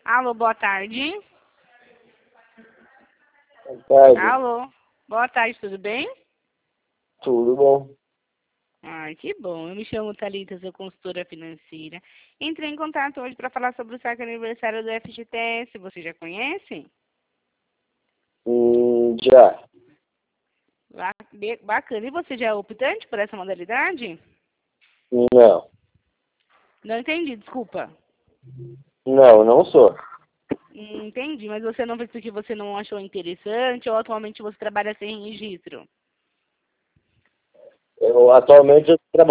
Alô, boa tarde. Boa tarde. Alô, boa tarde, tudo bem? Tudo bom? Ai, que bom. Eu me chamo Thalita, sou consultora financeira. Entrei em contato hoje para falar sobre o saque aniversário do FGTS. Você já conhece? Já. Bacana. E você já é optante por essa modalidade? Não. Não entendi, desculpa. Não, não sou. Entendi, mas você não fez porque você não achou interessante ou atualmente você trabalha sem registro? Atualmente eu trabalho